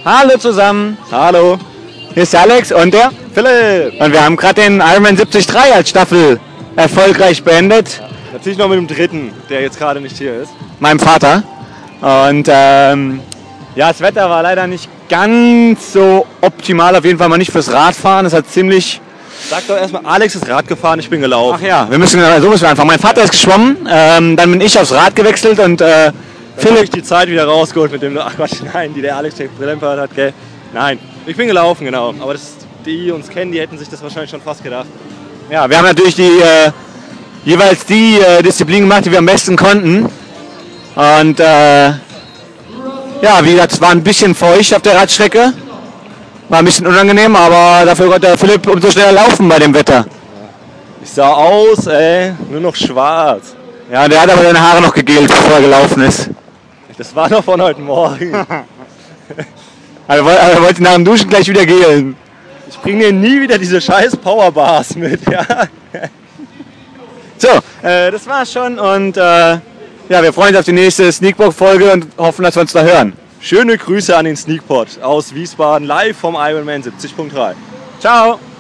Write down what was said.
Hallo zusammen. Hallo. Hier ist der Alex und der Philipp. Und wir haben gerade den Ironman 73 als Staffel erfolgreich beendet. Natürlich noch mit dem dritten, der jetzt gerade nicht hier ist. Meinem Vater. Und ja, das Wetter war leider nicht ganz so optimal, auf jeden Fall mal nicht fürs Radfahren. Es hat ziemlich... Sag doch erstmal, Alex ist Rad gefahren, ich bin gelaufen. Ach ja, so müssen wir anfangen. Mein Vater ist geschwommen, dann bin ich aufs Rad gewechselt und Philipp die Zeit wieder rausgeholt mit dem, ach Quatsch, nein, die der Alex Brillempert hat, gell? Nein, ich bin gelaufen, genau. Aber die uns kennen, die hätten sich das wahrscheinlich schon fast gedacht. Ja, wir haben natürlich jeweils die Disziplin gemacht, die wir am besten konnten. Und ja, wie gesagt, es war ein bisschen feucht auf der Radstrecke. War ein bisschen unangenehm, aber dafür konnte der Philipp umso schneller laufen bei dem Wetter. Ich sah aus, nur noch schwarz. Ja, der hat aber seine Haare noch gegelt, bevor er gelaufen ist. Das war noch von heute Morgen. Also er wollte nach dem Duschen gleich wieder gelen. Ich bringe dir nie wieder diese scheiß Powerbars mit, ja. So, das war's schon und ja, wir freuen uns auf die nächste Sneakbook-Folge und hoffen, dass wir uns da hören. Schöne Grüße an den Sneakpot aus Wiesbaden, live vom Ironman 70.3. Ciao!